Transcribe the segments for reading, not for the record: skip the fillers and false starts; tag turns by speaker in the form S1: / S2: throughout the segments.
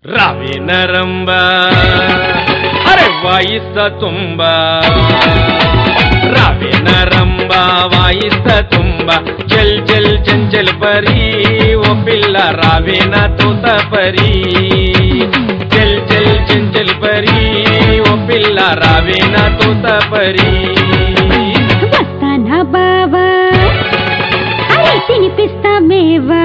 S1: रावे नरंबा अरे वाइस तुम्बा रावे नरंबा वाइस तुम्बा चल चल चंचल परी वो पिल्ला रावे ना तोता परी चल चल चंचल परी वो पिल्ला रावे ना तोता परी
S2: వస్తానా బావా అరే తినిపిస్తా మేవా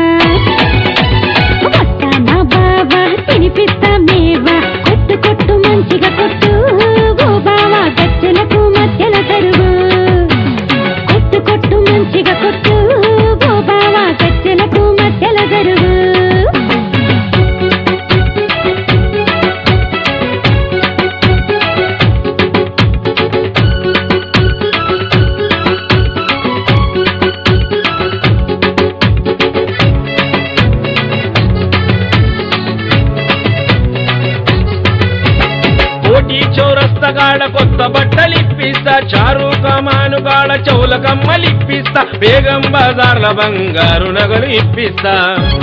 S2: వస్తానా బావా తినిపిస్తా మేవా కొట్టు కొట్టు మంచిగా కొట్టు ఓ బావా గజ్జలకు మధ్యల తరువు కొట్టు కొట్టు మంచిగా కొట్టు ఓ బావా గజ్జలకు మధ్యల తరువు
S1: చౌరస్తగాడ కొత్త బట్టలిప్పిస్తా చారు కమానుగాడ చౌల కమ్మలిప్పిస్తా బేగం బజార్ల బంగారు నగలు ఇప్పిస్తా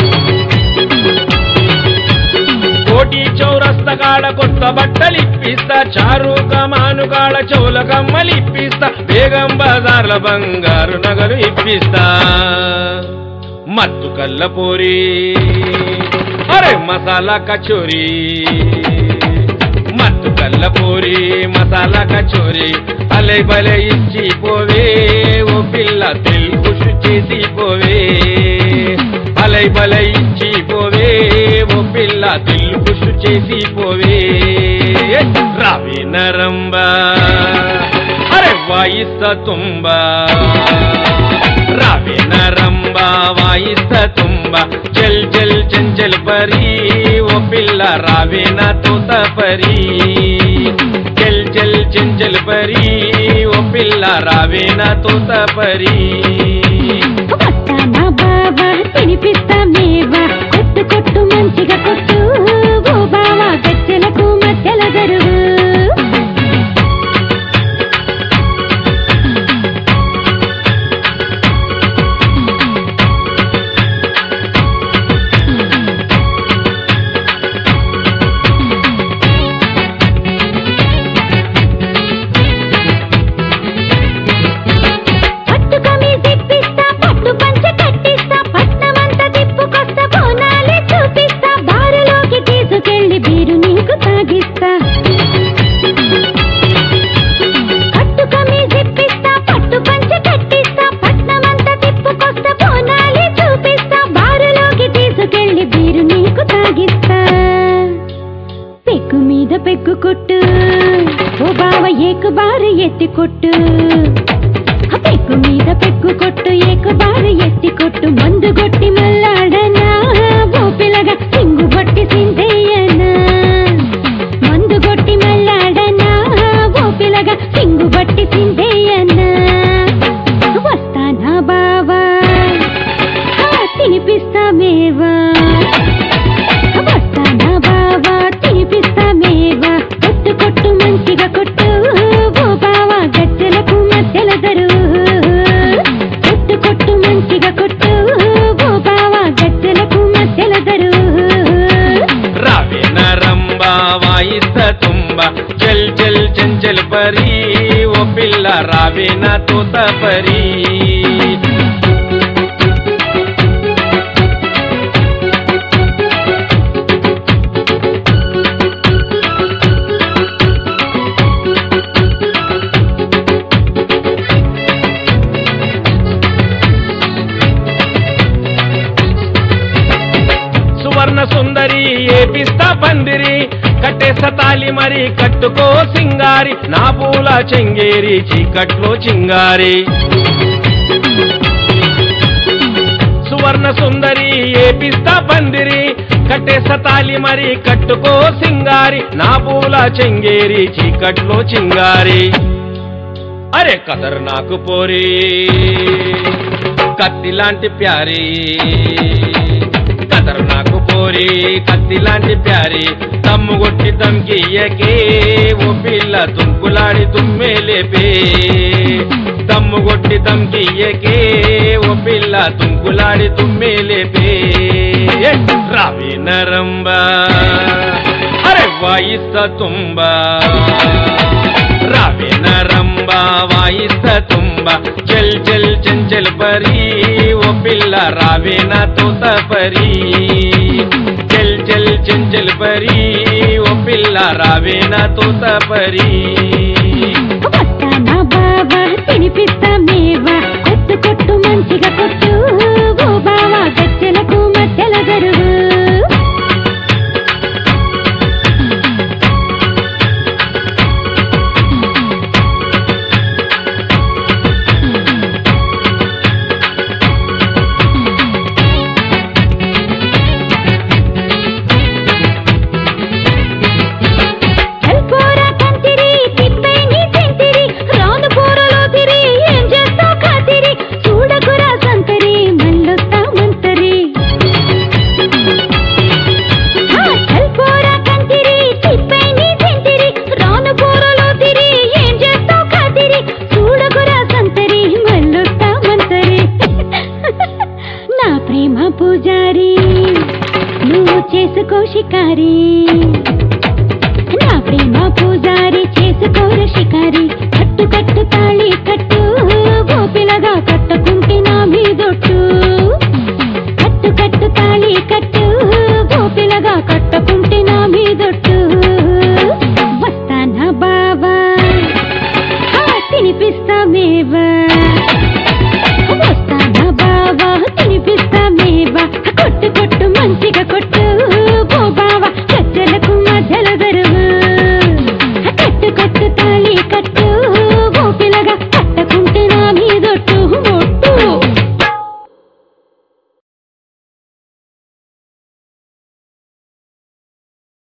S1: కోటి చౌరస్తగాడ కొత్త బట్టలిప్పిస్తా చారు కమానుగాడ చౌల కమ్మలిప్పిస్తా బేగం బజార్ల బంగారు నగలు ఇప్పిస్తా మత్తు కల్లపూరి అరే మసాలా కచోరీ మత్తు కల్లపూరి మసాలా కచోరీ అలై బలే ఇచ్చి పోవే ఓ పిల్ల తెలుగు చేసి పోవే అలై బలై ఇచ్చి పోవే ఓ పిల్ల తెలుగు చేసి పోవే రావే నరంబా అరే వాయిస్ తుంబా రావే నరంబా వాయిస్ తుంబా చల్ చల్ చంచల్ పరీ ఓ పిల్ల రావే నా తోత పరీ చల్ చల్ చంచల్ పరీ ఓ పిల్ల రావే నా తోత పరీ
S2: వస్తానా బావా తినిపిస్తా మేవా కొట్టు కొట్టు మంచిగా కొట్టు ఓ బావా గజ్జలకు మధ్యల గరువు పెగ్గు కొట్టు ఓ బావ ఏకు బారు ఎత్తి కొట్టు పెగ్గు మీద పెగ్గు కొట్టు ఏకు బారు ఎత్తి కొట్టు మందు కొట్టి మల్లాడనా ఓ పిల్లగా సింగు కొట్టి సిందేయనా మందు కొట్టి మల్లాడనా ఓ పిల్లగా సింగు కొట్టి సిందేయనా వస్తానా బావా తినిపిస్తా మేవా వస్తానా బావా తినిపిస్తా మేవా కొట్టు కొట్టు మంచిగా కొట్టు ఓ బావా గజ్జలకు మధ్యల దరువు కొట్టు కొట్టు మంచిగా కొట్టు ఓ బావా గజ్జలకు మధ్యల దరువు
S1: రావే నరంబా వాయిస్ తుంబా చల్ చల్ చంచల్ పరీ ఓ పిల్ల రావే నా తోత పరీ సువర్ణ సుందరి ఏపిస్తా పందిరి కట్టేస్తా తాలి మరి కట్టుకో సింగారి నా పూల చెంగేరి చీకట్లో చింగారి సువర్ణ సుందరి ఏపిస్తా పందిరి కట్టేస్తా తాలి మరి కట్టుకో సింగారి నా పూల చెంగేరి చీకట్లో చింగారి అరే కదర్ నాకు పోరి కత్తి లాంటి ప్యారీ కదర్ నాకు పోరి కత్తి లాంటి ప్యారీ తమ్ము కొట్టి తమ్కియ్యకే ఓ పిల్ల తుంకులాడి తుమ్మే లేపే తమ్ము కొట్టి తమ్కియ్యకే ఓ పిల్ల తుంకులాడి తుమ్మే లేపే రావే నరంబా వాయిస్త తుంబ రావేన రంబ వాయిస్త తుంబ చల్ చల్ చంచల్ పరి ఓ పిల్ల రావేన తోత పరి చల్ చల్ చంచల్ పరి ఓ పిల్ల రావేన తోత పరి
S2: వస్తానా బావా తినిపిస్తా మేవా కొట్టు కొట్టు మంచిగా కొట్టు ఓ బావా గజ్జలకు మధ్యల గరువు పూజారి నువ్వు చేసుకో షికారి నా ప్రేమ పూజారి చేసుకోర షికారి